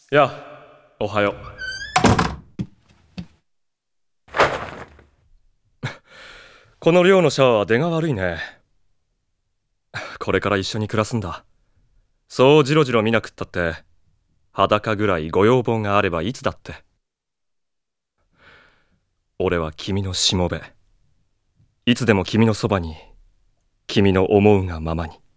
や、おはよう。この寮のシャワーは出が悪いね。これから一緒に暮らすんだ。そうジロジロ見なくったって、裸ぐらいご要望があればいつだって。俺は君のしもべ。いつでも君のそばに、君の思うがままに。